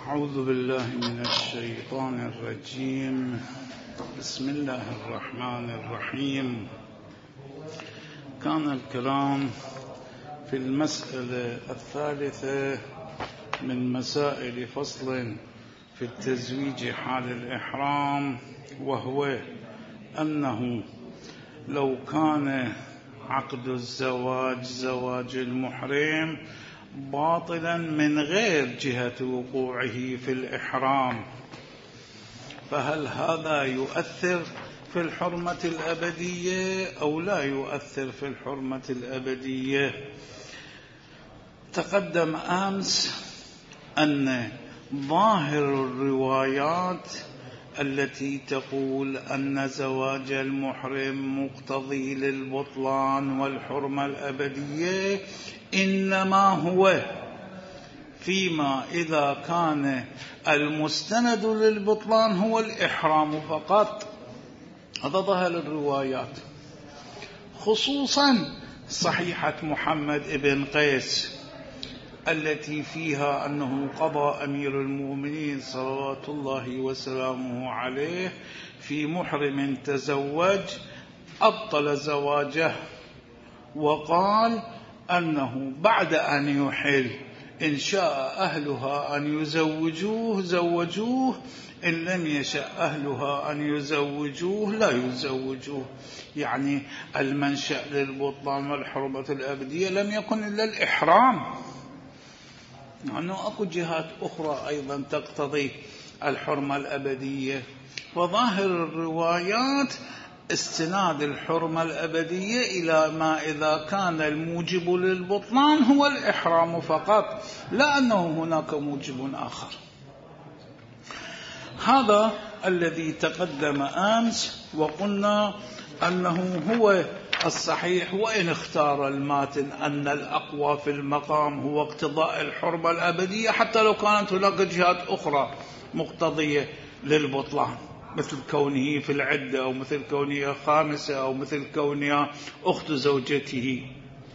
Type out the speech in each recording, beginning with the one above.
أعوذ بالله من الشيطان الرجيم. بسم الله الرحمن الرحيم. كان الكلام في المسألة الثالثة من مسائل فصل في التزويج حال الإحرام، وهو أنه لو كان عقد الزواج زواج المحرم باطلا من غير جهة وقوعه في الإحرام، فهل هذا يؤثر في الحرمة الأبدية أو لا يؤثر في الحرمة الأبدية؟ تقدم أمس أن ظاهر الروايات التي تقول أن زواج المحرم مقتضي للبطلان والحرمة الأبدية إنما هو فيما إذا كان المستند للبطلان هو الإحرام فقط. هذا ظاهر الروايات، خصوصا صحيحة محمد بن قيس التي فيها أنه قضى أمير المؤمنين صلوات الله وسلامه عليه في محرم تزوج أبطل زواجه، وقال أنه بعد أن يحل إن شاء أهلها أن يزوجوه زوجوه، إن لم يشاء أهلها أن يزوجوه لا يزوجوه. يعني المنشأ للبطلان والحرمة الأبدية لم يكن إلا الإحرام، لأنه أكو جهات أخرى أيضا تقتضي الحرمة الأبدية. وظاهر الروايات استناد الحرمة الأبدية إلى ما إذا كان الموجب للبطلان هو الإحرام فقط، لا أنه هناك موجب آخر. هذا الذي تقدم أمس، وقلنا أنه هو الصحيح، وإن اختار الماتن أن الأقوى في المقام هو اقتضاء الحرمة الأبدية حتى لو كانت هناك جهات أخرى مقتضية للبطلان، مثل كونه في العدة، أو مثل كونها خامسة، أو مثل كونها أخت زوجته.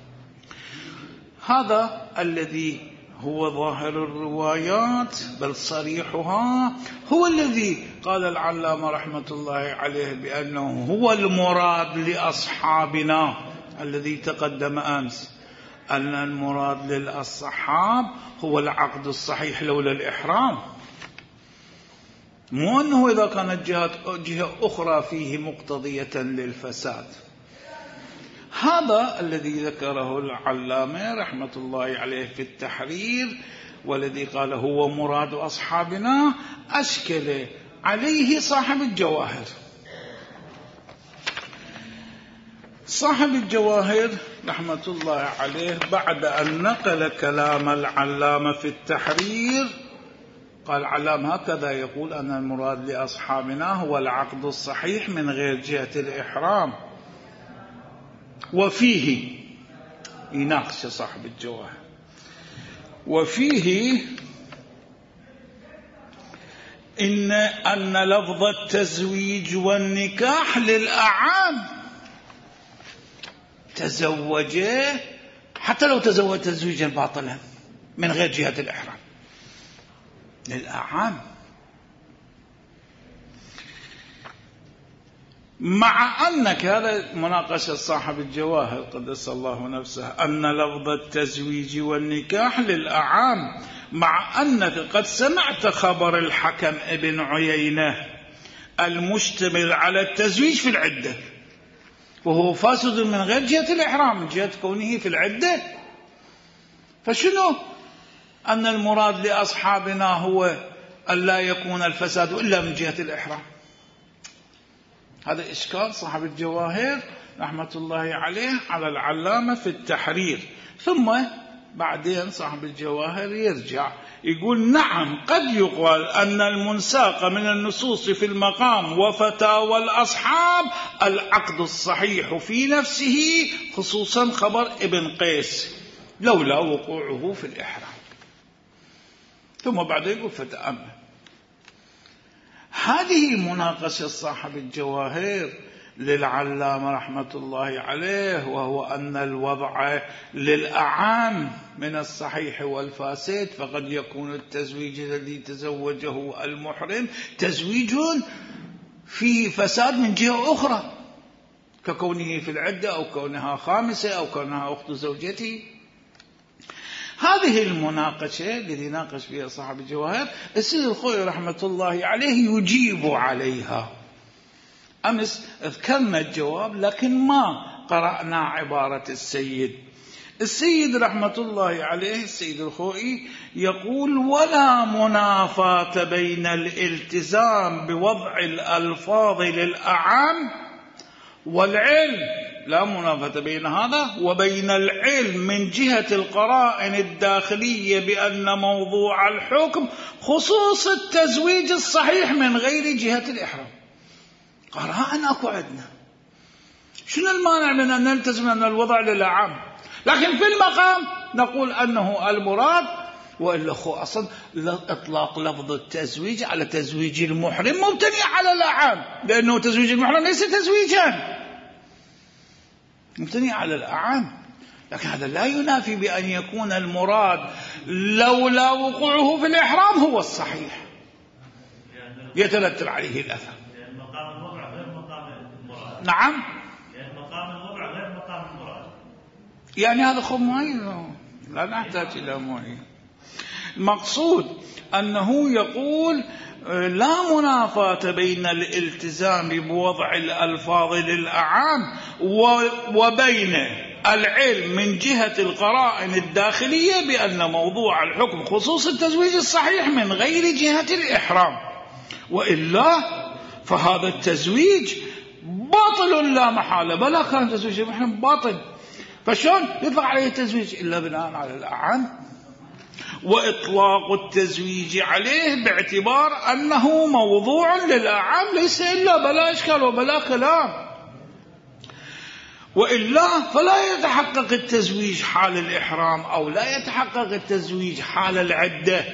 هذا الذي هو ظاهر الروايات بل صريحها، هو الذي قال العلامة رحمة الله عليه بأنه هو المراد لأصحابنا الذي تقدم أمس، أن المراد للأصحاب هو العقد الصحيح لولا الإحرام، مو أنه إذا كانت جهة أخرى فيه مقتضية للفساد. هذا الذي ذكره العلامة رحمة الله عليه في التحرير، والذي قال هو مراد أصحابنا، أشكل عليه صاحب الجواهر. صاحب الجواهر رحمة الله عليه بعد أن نقل كلام العلامة في التحرير قال العلامة هكذا يقول أن المراد لأصحابنا هو العقد الصحيح من غير جهة الإحرام، وفيه يناقش صاحب الجواهر، وفيه أن لفظ التزويج والنكاح للأعام، تزوجه حتى لو تزوج تزويجا باطلا من غير جهة الإحرام، للأعام، مع أنك هذا مناقشة صاحب الجواهر قدس الله نفسه، أن لفظ التزويج والنكاح للأعام، مع أنك قد سمعت خبر الحكم ابن عيينة المشتمل على التزويج في العدة، وهو فاسد من غير جهة الإحرام، من جهة كونه في العدة. فشنو أن المراد لأصحابنا هو أن لا يكون الفساد إلا من جهة الإحرام؟ هذا إشكال صاحب الجواهر رحمة الله عليه على العلامة في التحرير. ثم بعدين صاحب الجواهر يرجع يقول نعم، قد يقال أن المنساق من النصوص في المقام وفتاوى الأصحاب العقد الصحيح في نفسه، خصوصا خبر ابن قيس لولا وقوعه في الإحرام. ثم بعدين يقول فتأمل. هذه مناقشة صاحب الجواهر للعلامة رحمة الله عليه، وهو أن الوضع للأعام من الصحيح والفاسد، فقد يكون التزويج الذي تزوجه المحرم تزويج فيه فساد من جهة أخرى، ككونه في العدة أو كونها خامسة أو كونها أخت زوجته. هذه المناقشة التي ناقش فيها صاحب الجواهر السيد الخوئي رحمة الله عليه يجيب عليها. أمس ذكرنا الجواب لكن ما قرأنا عبارة السيد رحمة الله عليه السيد الخوئي يقول: ولا منافاة بين الالتزام بوضع الألفاظ للأعام والعلم، لا منافاة بين هذا وبين العلم من جهة القرائن الداخلية بأن موضوع الحكم خصوص التزويج الصحيح من غير جهة الإحرام. قرائن أكو عندنا، شنو المانع من أن نلتزم أن الوضع للأعام، لكن في المقام نقول أنه المراد، وإلا أصلا إطلاق لفظ التزويج على تزويج المحرم مبتني على الأعام، لأنه تزويج المحرم ليس تزويجا، مبتني على الأعام. لكن هذا لا ينافي بأن يكون المراد لولا وقوعه في الإحرام هو الصحيح يترتب عليه الأثر. مقام الوضع غير مقام المراد. نعم، مقام الوضع غير مقام المراد. يعني هذا خب معين، لا نحتاج إلى معين. المقصود أنه يقول: لا منافاة بين الالتزام بوضع الألفاظ للأعام وبين العلم من جهة القرائن الداخلية بأن موضوع الحكم خصوص التزويج الصحيح من غير جهة الإحرام، وإلا فهذا التزويج باطل لا محالة. بلا كان تزويج المحرم باطل، فشون يطلق عليه التزويج إلا بناء على الأعام، وإطلاق التزويج عليه باعتبار أنه موضوع للأعام ليس إلا بلا إشكال وبلا كلام، وإلا فلا يتحقق التزويج حال الإحرام أو لا يتحقق التزويج حال العدة،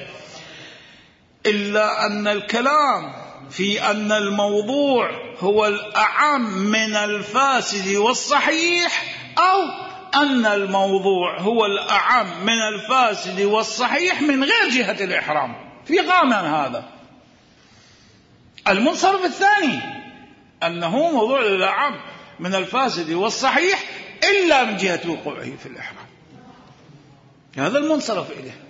إلا أن الكلام في أن الموضوع هو الأعم من الفاسد والصحيح، أو أن الموضوع هو الأعم من الفاسد والصحيح من غير جهة الإحرام. في قام هذا المنصرف الثاني أنه موضوع الأعم من الفاسد والصحيح إلا من جهة وقوعه في الإحرام، هذا المنصرف إليه.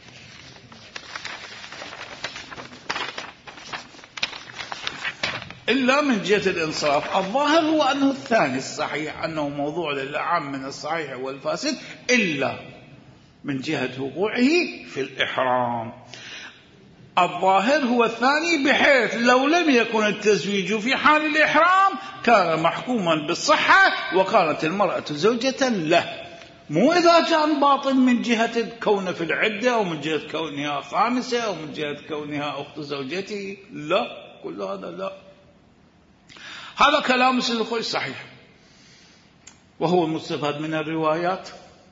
إلا من جهة الإنصاف. الظاهر هو أنه الثاني الصحيح، أنه موضوع للأعم من الصحيح والفاسد إلا من جهة وقوعه في الإحرام. الظاهر هو الثاني، بحيث لو لم يكن التزويج في حال الإحرام كان محكوما بالصحة وكانت المرأة زوجة له، مو إذا كان باطل من جهة كونه في العدة أو من جهة كونها خامسة أو من جهة كونها أخت زوجته، لا، كل هذا لا. هذا كلام السيد الخوئي صحيح، وهو المستفاد من الروايات.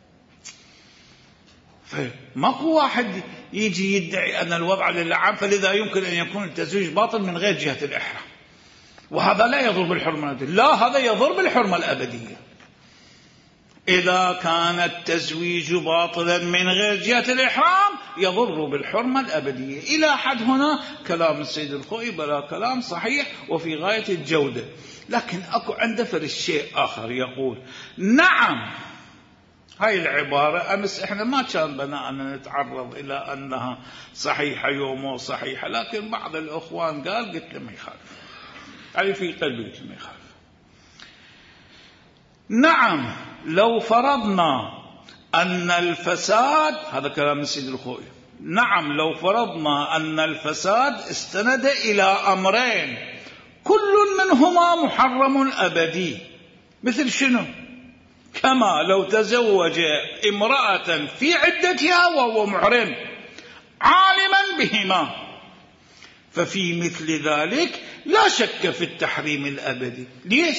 فماكو واحد يجي يدعي أن الوضع للأعم فلذا يمكن أن يكون التزويج باطل من غير جهة الإحرام، وهذا لا يضر بالحرمة الأبدية. لا، هذا يضر بالحرمة الأبدية. إذا كان التزويج باطلا من غير جهة الإحرام يضر بالحرمة الأبدية. إلى حد هنا كلام السيد الخوئي بلا كلام صحيح وفي غاية الجودة. لكن أكو عنده فرق شيء آخر، يقول: نعم، هاي العبارة أمس إحنا ما كان بنا أن نتعرض إلى أنها صحيحة يوم صحيحة، لكن بعض الأخوان قال، قلت له ما يخالف، يعني في قلبي قلت له ما يخالف. نعم، لو فرضنا أن الفساد، هذا كلام السيد الخوئي، نعم لو فرضنا أن الفساد استند إلى أمرين كل منهما محرم أبدي، مثل شنو؟ كما لو تزوج امرأة في عدتها وهو محرم عالما بهما، ففي مثل ذلك لا شك في التحريم الأبدي. ليش؟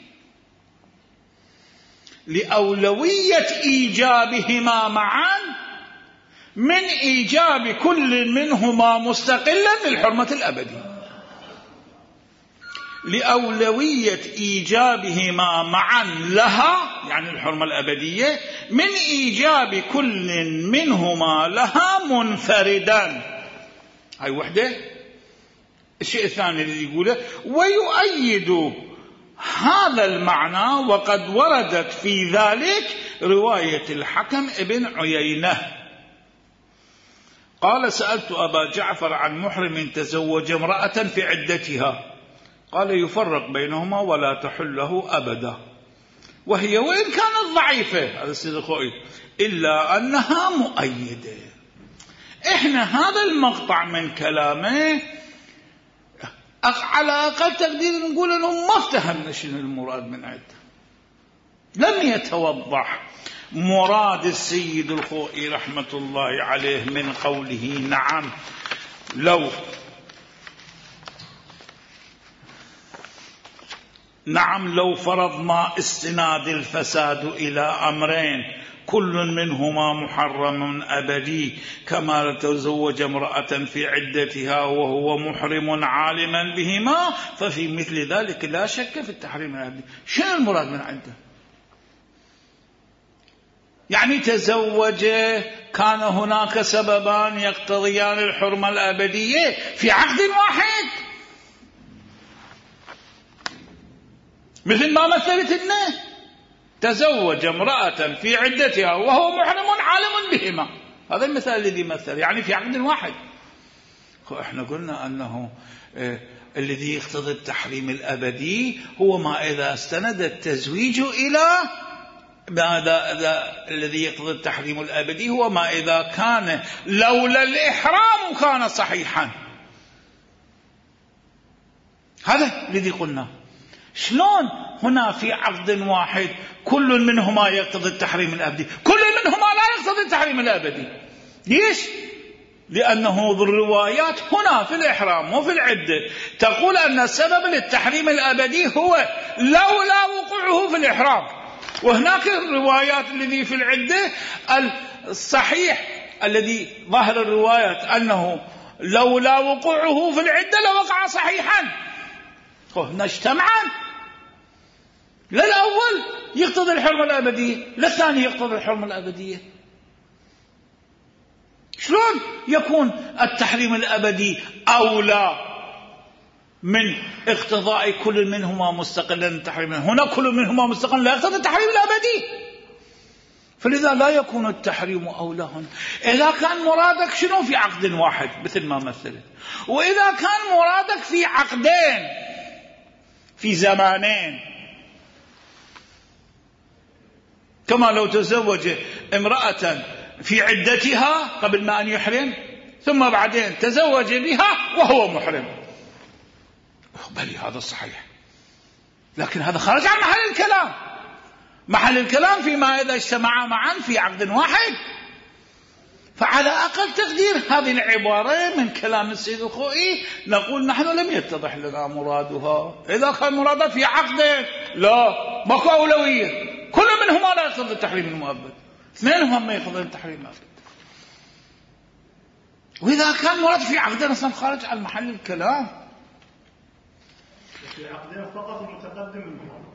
لأولوية إيجابهما معا من إيجاب كل منهما مستقلا للحرمة الأبدية. لأولوية إيجابهما معا لها، يعني الحرمة الأبدية، من إيجاب كل منهما لها منفردا. هاي وحدة. الشيء الثاني الذي يقوله: ويؤيد هذا المعنى وقد وردت في ذلك رواية الحكم ابن عيينة قال: سألت أبا جعفر عن محرم تزوج امرأة في عدتها، قال: يفرق بينهما ولا تحل له أبدا، وهي وإن كانت ضعيفة، هذا السيد الخوئي، إلا أنها مؤيدة. إحنا هذا المقطع من كلامه على أقل تقدير نقول أنه ما افتهمنا شنو المراد من عدة، لم يتوضح مراد السيد الخوئي رحمة الله عليه من قوله: نعم لو فرضنا استناد الفساد إلى أمرين كل منهما محرم أبدي، كما تزوج امرأة في عدتها وهو محرم عالما بهما، ففي مثل ذلك لا شك في التحريم الأبدي. شنو المراد من عدة؟ يعني تزوج، كان هناك سببان يقتضيان الحرمة الأبدية في عقد واحد، مثل ما مثلت لنا تزوج امرأة في عدتها وهو محرم عالم بهما، هذا المثال الذي مثل، يعني في عقد واحد. احنا قلنا أنه الذي يقتضي التحريم الأبدي هو ما إذا استند التزويج إلى الذي يقتضي التحريم الأبدي هو ما إذا كان لولا الإحرام كان صحيحا. هذا الذي قلنا. شلون هنا في عقد واحد كل منهما يقتضي التحريم الأبدي، كل منهما لا يقتضي التحريم الأبدي؟ ليش؟ لأنه الروايات هنا في الإحرام وفي العدة تقول أن السبب للتحريم الأبدي هو لولا وقوعه في الإحرام، وهناك الروايات الذي في العدة الصحيح الذي ظاهر الروايات أنه لولا وقوعه في العدة لوقع صحيحا. هنا اجتمعا، لا الأول يقتضي الحرمة الأبدية، لا الثاني يقتضي الحرمة الأبدية. شلون يكون التحريم الأبدي أولى من اقتضاء كل منهما مستقلا التحريم؟ هنا كل منهما مستقلا لا يقتضي التحريم الأبدي، فلذا لا يكون التحريم أولى هنا. إذا كان مرادك شنو في عقد واحد مثل ما مثلت، وإذا كان مرادك في عقدين في زمانين، كما لو تزوج امرأة في عدتها قبل ما أن يحرم ثم بعدين تزوج بها وهو محرم، بل هذا صحيح، لكن هذا خارج عن محل الكلام. محل الكلام فيما إذا اجتمعا معا في عقد واحد. فعلى أقل تقدير هذه العبارة من كلام السيد الخوئي نقول نحن لم يتضح لنا مرادها. إذا كان مرادها في عقد لا ماكو أولوية، كل منهما لا يقتضي التحريم المؤبد، اثنينهم ما يقتضي التحريم المؤبد. وإذا كان مراد في عقدين أصلا خارج عن محل الكلام. في عقدين فقط المتقدم المحرم،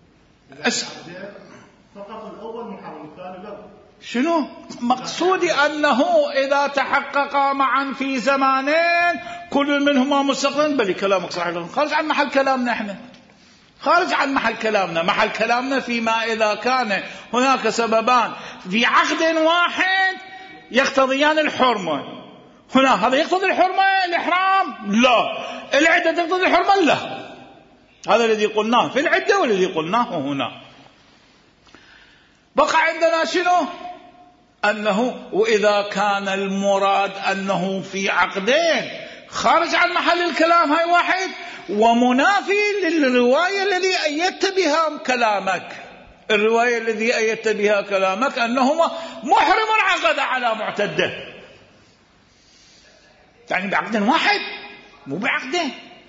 فقط الأول محرم الثاني لا. شنو مقصودي؟ أنه إذا تحققا معا في زمانين كل منهما مستقل، بل كلامك صحيح، خارج عن محل كلامنا. احنا خارج عن محل كلامنا. محل كلامنا فيما إذا كان هناك سببان في عقد واحد يقتضيان الحرمة. هنا هذا يقتضي الحرمة الإحرام؟ لا. العدة تقتضي الحرمة؟ لا. هذا الذي قلناه في العدة والذي قلناه هنا. بقى عندنا شنو؟ أنه وإذا كان المراد أنه في عقدين خارج عن محل الكلام، هاي واحد، ومنافي للرواية الذي أيدت بها كلامك. الرواية الذي أيدت بها كلامك أنهما محرم عقد على معتده، يعني بعقد واحد مو بعقدين.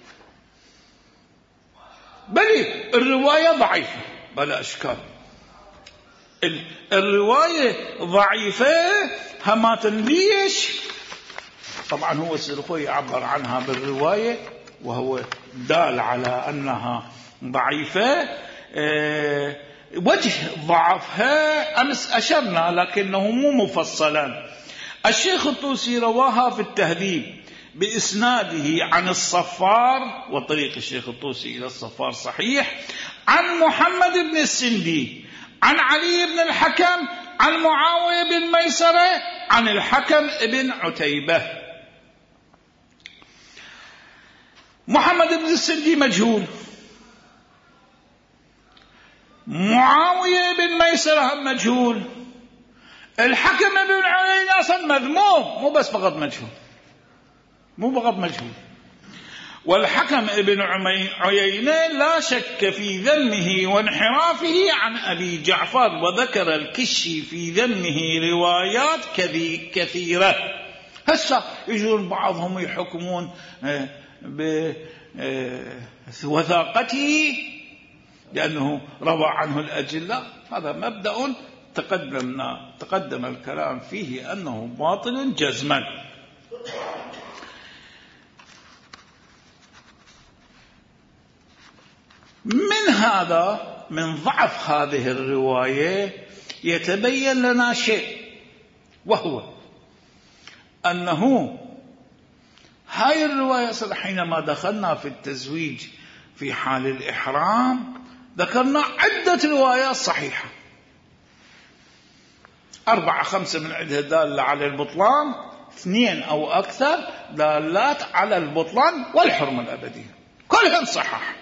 بل الرواية ضعيفة بلا إشكال، الرواية ضعيفة همات. ليش؟ طبعا هو السيد الخوئي يعبر عنها بالرواية وهو دال على أنها ضعيفة. وجه ضعفها أمس أشرنا لكنه مو مفصلا. الشيخ الطوسي رواها في التهذيب بإسناده عن الصفار، وطريق الشيخ الطوسي إلى الصفار صحيح، عن محمد بن السندي عن علي بن الحكم عن معاوية بن ميسرة عن الحكم بن عتيبة. محمد بن السندي مجهول، معاوية بن ميسرة مجهول، الحكم بن عيينة أصلا مذموم، مو بس فقط مجهول، مو فقط مجهول. والحكم ابن عيينة لا شك في ذمه وانحرافه عن أبي جعفر، وذكر الكشي في ذمه روايات كثيرة. هسه يجون بعضهم يحكمون بوثاقته لأنه روى عنه الأجلة. هذا مبدأ تقدم الكلام فيه أنه باطل جزما. من هذا، من ضعف هذه الرواية يتبين لنا شيء، وهو أنه هاي الرواية حينما دخلنا في التزويج في حال الإحرام ذكرنا عدة روايات صحيحة، 4-5 من عدها دالة على البطلان، 2 أو أكثر دالات على البطلان والحرمة الأبدية، كلهم صحح.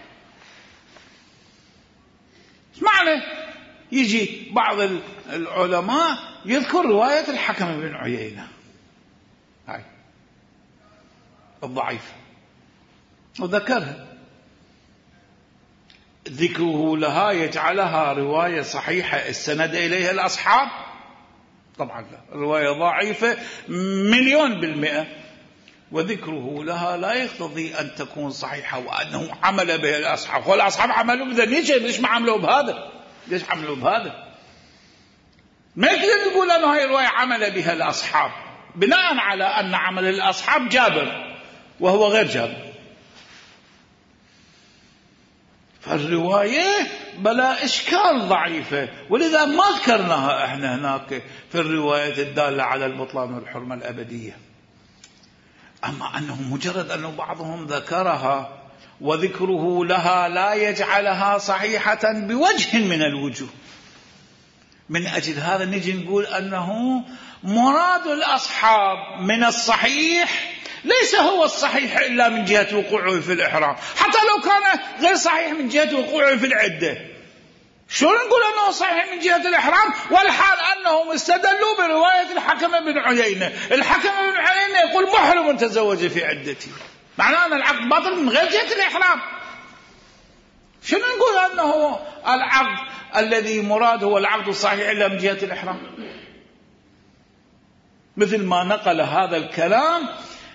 معنى يجي بعض العلماء يذكر رواية الحكم بن عيينة هاي الضعيفة وذكرها، ذكره لها يجعلها رواية صحيحة السند إليها الأصحاب؟ طبعا لا، رواية ضعيفة 1,000,000%. وذكره لها لا يقتضي أن تكون صحيحة وأنه عمل بها الأصحاب، والأصحاب عملوا بذا. ليش ما عملوا بهذا؟ ليش عملوا بهذا؟ ما يقدر يقول أنه هاي الرواية عمل بها الأصحاب بناء على أن عمل الأصحاب جابر وهو غير جابر. فالرواية بلا إشكال ضعيفة، ولذا ما ذكرناها احنا هناك في الرواية الدالة على البطلان والحرمة الأبدية. أما أنه مجرد أنه بعضهم ذكرها وذكره لها لا يجعلها صحيحة بوجه من الوجوه. من أجل هذا نجي نقول أنه مراد الأصحاب من الصحيح ليس هو الصحيح إلا من جهة وقوعه في الإحرام، حتى لو كان غير صحيح من جهة وقوعه في العدة. شو نقول أنه صحيح من جهة الإحرام والحال أنهم استدلوا برواية الحكم بن عيينة؟ الحكم بن عيينة يقول محرم تزوج في عدتي، معناه أن العقد باطل من غير جهة الإحرام. شو نقول أنه العقد الذي مراد هو العقد الصحيح إلا من جهة الإحرام؟ مثل ما نقل هذا الكلام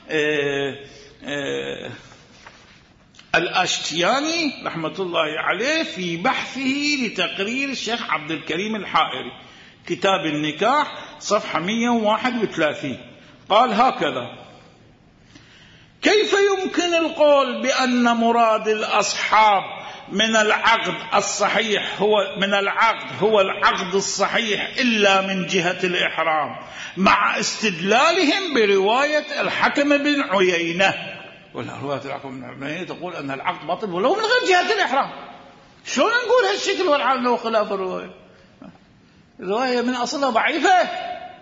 الأشتياني رحمة الله عليه في بحثه لتقرير الشيخ عبد الكريم الحائري، كتاب النكاح صفحة 131. قال هكذا: كيف يمكن القول بأن مراد الأصحاب من العقد الصحيح هو العقد الصحيح إلا من جهة الإحرام، مع استدلالهم برواية الحكم بن عيينة؟ ولا رواية الحكم بن عيينة تقول أن العقد باطل ولو من غير جهة الإحرام. شو نقول هالشكل والعقد له خلاف الرواية؟ الرواية من أصلها ضعيفة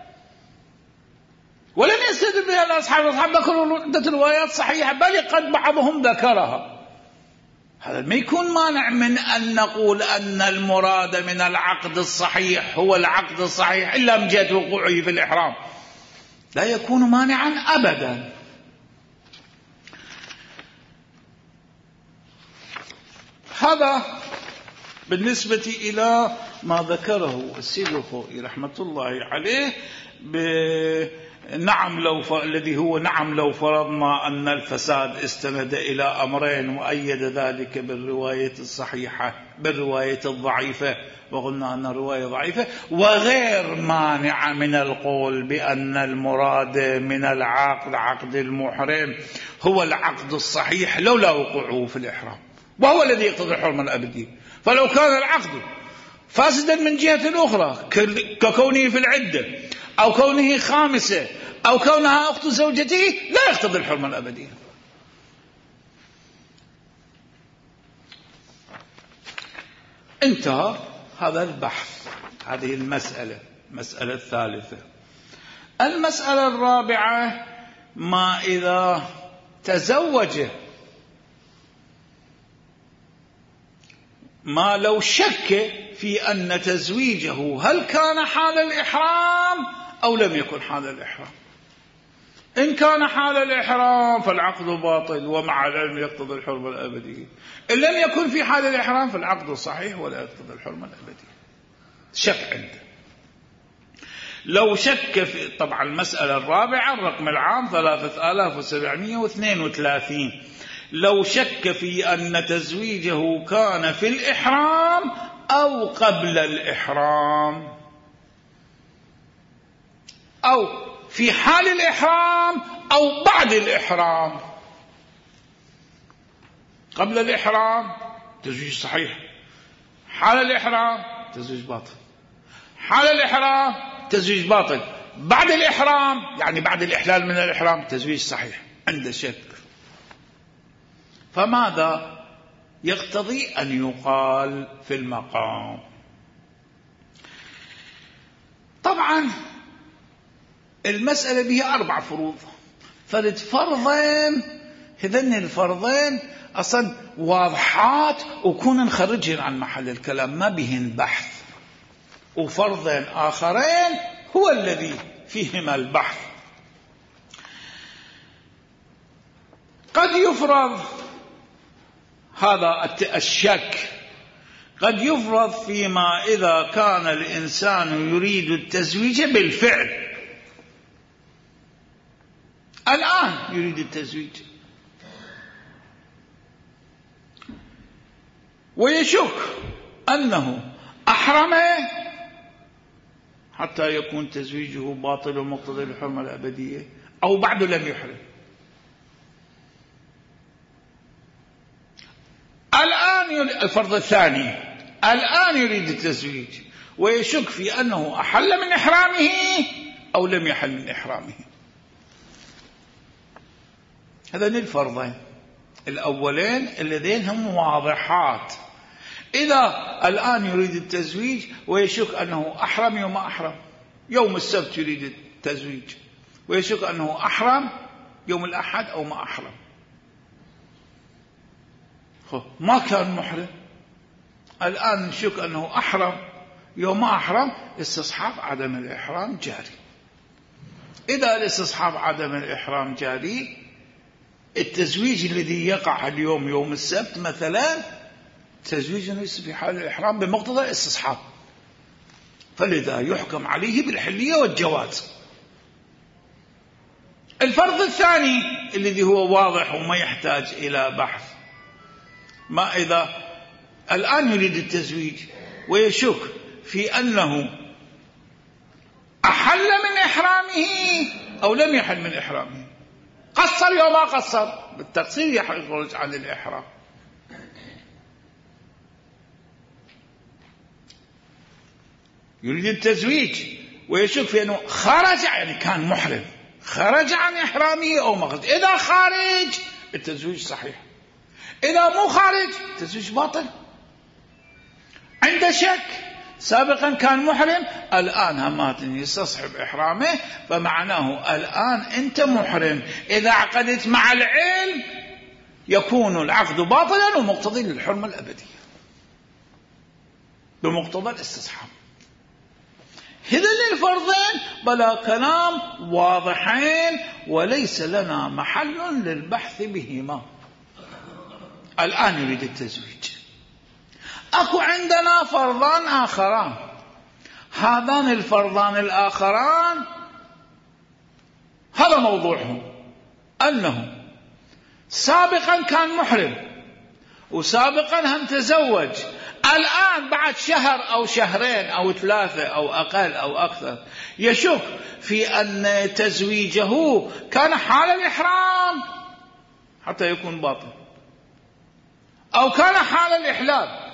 ولم يستدل بها الأصحاب ذكروا عدة روايات صحيحة، بل قد بعضهم ذكرها. هذا ما يكون مانع من أن نقول أن المراد من العقد الصحيح هو العقد الصحيح إلا من جهة وقوعه في الإحرام، لا يكون مانعا أبدا. هذا بالنسبة إلى ما ذكره السيد الخوئي رحمة الله عليه نعم الذي هو نعم لو فرضنا أن الفساد استند إلى أمرين وأيد ذلك بالرواية الصحيحة بالرواية الضعيفة، وقلنا أن الرواية ضعيفة، وغير مانع من القول بأن المراد من العقد عقد المحرم هو العقد الصحيح لولا وقوعه في الإحرام، وهو الذي يقتضي الحرمة الأبدية. فلو كان العقد فاسدا من جهة أخرى ككونه في العدة أو كونه خامسة أو كونها أخت زوجته لا يقتضي الحرمة الأبدية. انتهى هذا البحث. هذه المسألة الثالثة. المسألة الرابعة: ما إذا تزوج ما لو شك في أن تزويجه هل كان حال الإحرام أو لم يكن حال الإحرام. إن كان حال الإحرام فالعقد باطل ومع العلم يقتضي الحرمة الأبدية. إن لم يكن في حال الإحرام فالعقد صحيح ولا يقتضي الحرمة الأبدية. شك عنده. لو شك في طبعا المسألة الرابعة الرقم العام 3732. لو شك في أن تزويجه كان في الإحرام أو قبل الإحرام أو في حال الإحرام أو بعد الإحرام. قبل الإحرام تزويج صحيح، حال الإحرام تزويج باطل، حال الإحرام تزويج باطل، بعد الإحرام يعني بعد الإحلال من الإحرام تزويج صحيح. عند شك فماذا يقتضي أن يقال في المقام؟ طبعا المسألة بها 4 فروض. فرضين، هذين الفرضين أصلا واضحات وكنا نخرجهن عن محل الكلام ما بهن بحث، وفرضين آخرين هو الذي فيهما البحث. قد يفرض هذا الشك، قد يفرض فيما إذا كان الإنسان يريد التزويج بالفعل، الآن يريد التزويج ويشك أنه أحرم حتى يكون تزويجه باطل ومقتضي الحرمة الأبدية، أو بعد لم يحرم. الآن الفرض الثاني الآن يريد التزويج ويشك في أنه أحل من إحرامه أو لم يحل من إحرامه. هذين الفرضين الأولين اللذين هم واضحات. إذا الآن يريد التزويج ويشك أنه أحرم يوم أحرم، يوم السبت يريد التزويج ويشك أنه أحرم يوم الأحد أو ما أحرم، ما كان محرم، الآن نشك أنه أحرم يوم ما أحرم، استصحاب عدم الإحرام جاري. إذا الاستصحاب عدم الإحرام جاري، التزويج الذي يقع اليوم يوم السبت مثلا تزويج ليس في حال الإحرام بمقتضى الاستصحاب، فلذا يحكم عليه بالحلية والجواز. الفرض الثاني الذي هو واضح وما يحتاج إلى بحث: ما إذا الآن يريد التزويج ويشك في أنه أحل من إحرامه أو لم يحل من إحرامه، قصر يوم ما قصر، بالتقصير يخرج عن الإحرام. يريد التزويج ويشك في أنه خرج، يعني كان محرم خرج عن إحرامه أو ما خرج. إذا خارج التزويج صحيح، إذا مو خارج التزويج باطل. عند شك سابقا كان محرم، الآن همات يستصحب إحرامه، فمعناه الآن أنت محرم. إذا عقدت مع العلم يكون العقد باطلا ومقتضي للحرمة الأبدية بمقتضى الاستصحاب. هذين الفرضين بلا كلام واضحين وليس لنا محل للبحث بهما. الآن يريد التزويج، أكو عندنا فرضان آخران. هذان الفرضان الآخران هذا موضوعهم، أنه سابقا كان محرم وسابقا هم تزوج، الآن بعد شهر أو شهرين أو 3 أو أقل أو أكثر يشك في أن تزويجه كان حال الإحرام حتى يكون باطل، أو كان حال الإحلال.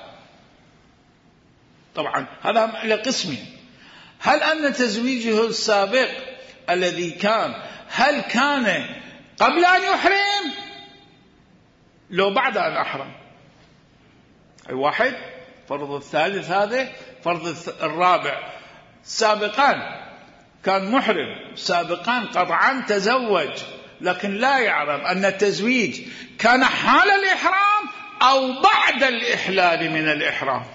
طبعا هذا على قسمين: هل أن تزويجه السابق الذي كان هل كان قبل أن يحرم لو بعد أن أحرم؟ أي واحد. فرض الثالث هذا. فرض الرابع: سابقا كان محرم، سابقا قطعا تزوج، لكن لا يعلم أن التزويج كان حال الإحرام أو بعد الإحلال من الإحرام.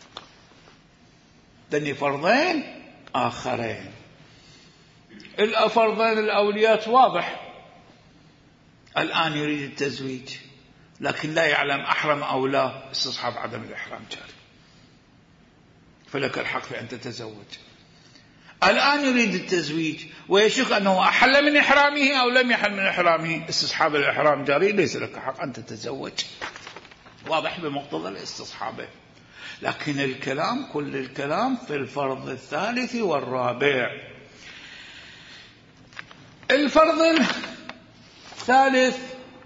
دني فرضين آخرين. الفرضين الأوليات واضح، الآن يريد التزويج لكن لا يعلم أحرم أو لا، استصحاب عدم الإحرام جاري، فلك الحق في أن تتزوج. الآن يريد التزويج ويشك أنه أحل من إحرامه أو لم يحل من إحرامه، استصحاب الإحرام جاري، ليس لك حق أن تتزوج. واضح بمقتضى الاستصحابة. لكن الكلام كل الكلام في الفرض الثالث والرابع. الفرض الثالث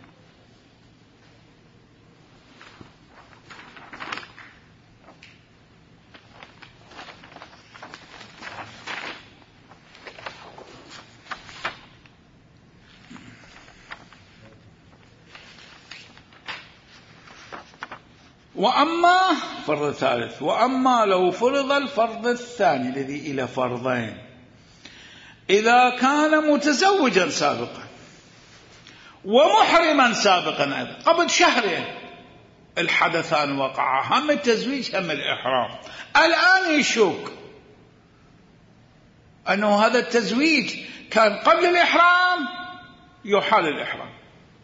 وأما فرض الثالث: وأما لو فرض الفرض الثاني الذي إلى فرضين، إذا كان متزوجا سابقا ومحرما سابقا أيضا قبل شهرين الحدثان وقعا، هم التزويج هم الإحرام، الآن يشك أنه هذا التزويج كان قبل الإحرام يحال الإحرام،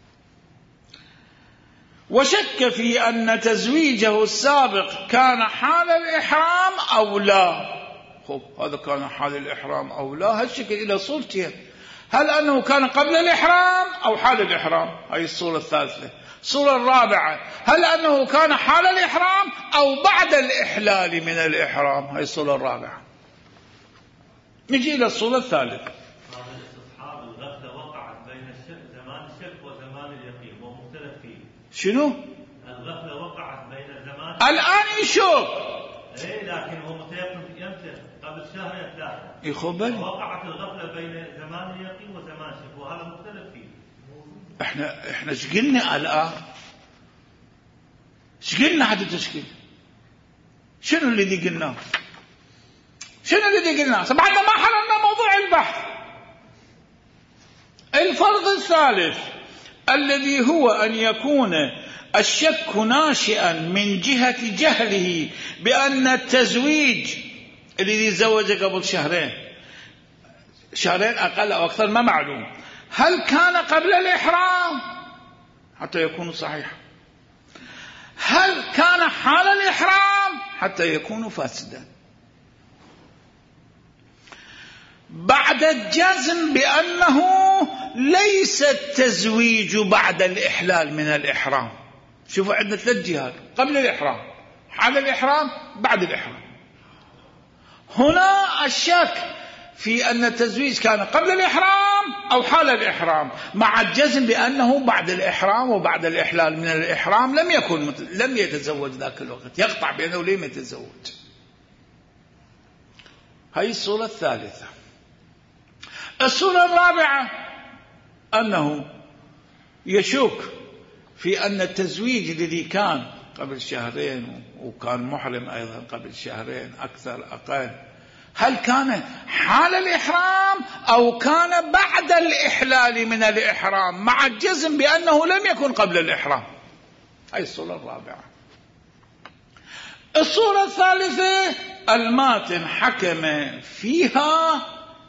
وشك في أن تزويجه السابق كان حال الإحرام أو لا. هذا كان حال الإحرام أو لا، هالشكل إلى صورتين: هل أنه كان قبل الإحرام أو حال الإحرام؟ هذه الصورة الثالثة. الصورة الرابعة: هل أنه كان حال الإحرام أو بعد الإحلال من الإحرام؟ هذه الصورة الرابعة. نجي إلى الصورة الثالثة. الغفلة وقعت بين زمان الشك وزمان اليقين ومختلف فيه. شنو؟ الغفلة وقعت بين زمان الآن يشوف. إيه لكن هو متيقن يمتى قبل شهرين 3 يخبل. وقعت الغفلة بين زمان اليقين وزمان الشك وهذا مختلف فيه. احنا ايش قلنا الآن؟ ايش قلنا هذا التشكيل؟ شنو الذي قلناه؟ شنو الذي قلناه؟ بعد ما حللنا موضوع البحث. الفرض الثالث الذي هو أن يكون الشك ناشئا من جهة جهله بأن التزويج الذي زوج قبل شهرين أقل أو أكثر ما معلوم، هل كان قبل الإحرام حتى يكون صحيحا، هل كان حال الإحرام حتى يكون فاسدا، بعد الجزم بأنه ليس التزويج بعد الإحلال من الإحرام. شوفوا عندنا 3 جهات: قبل الإحرام، حال الإحرام، بعد الإحرام. هنا الشك في أن التزويج كان قبل الإحرام أو حال الإحرام، مع الجزم بأنه بعد الإحرام وبعد الإحلال من الإحرام لم يتزوج ذاك الوقت، يقطع بأنه لم يتزوج. هذه الصورة الثالثة. الصورة الرابعة أنه يشك في أن التزويج الذي كان قبل شهرين وكان محرم أيضا قبل شهرين أكثر أقل، هل كان حال الإحرام أو كان بعد الإحلال من الإحرام، مع الجزم بأنه لم يكن قبل الإحرام. هذه الصورة الرابعة. الصورة الثالثة الماتن حكم فيها: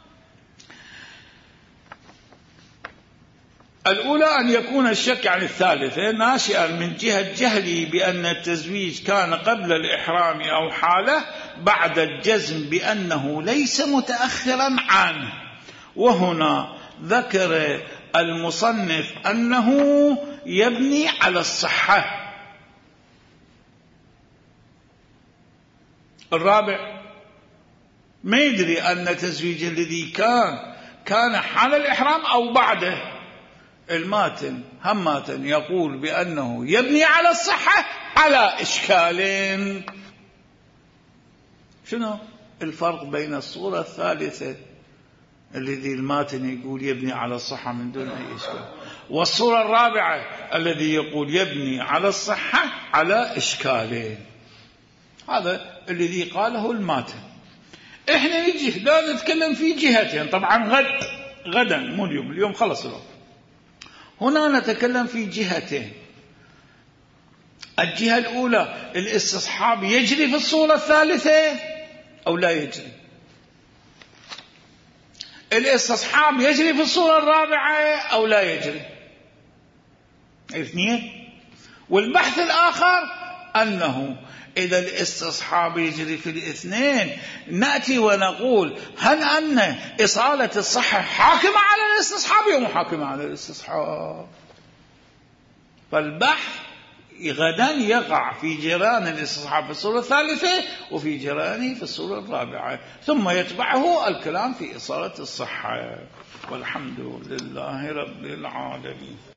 الأولى أن يكون الشك عن الثالثة ناشئا من جهة جهلي بأن التزويج كان قبل الإحرام أو حاله، بعد الجزم بأنه ليس متأخرا عنه، وهنا ذكر المصنف أنه يبني على الصحة. الرابع ما يدري أن تزويج الذي كان حال الإحرام أو بعده. الماتن هماتن يقول بأنه يبني على الصحة على إشكالين. شنو الفرق بين الصورة الثالثة الذي الماتن يقول يبني على الصحة من دون أي إشكال، والصورة الرابعة الذي يقول يبني على الصحة على إشكالين؟ هذا الذي قاله الماتن. إحنا نجي لا نتكلم في جهتين، طبعا غدا مو اليوم خلص الوقت. هنا نتكلم في جهتين. الجهة الأولى الاستصحاب يجري في الصورة الثالثة أو لا يجري؟ الاستصحاب يجري في الصورة الرابعة أو لا يجري؟ اثنين. والبحث الآخر أنه إذا الاستصحاب يجري في الاثنين نأتي ونقول هل أن إصالة الصحة حاكمة على الاستصحاب أو محاكمة على الاستصحاب؟ فالبحث غدا يقع في جيران الاستصحاب في الصورة الثالثة وفي جيرانه في الصورة الرابعة، ثم يتبعه الكلام في إصالة الصحة. والحمد لله رب العالمين.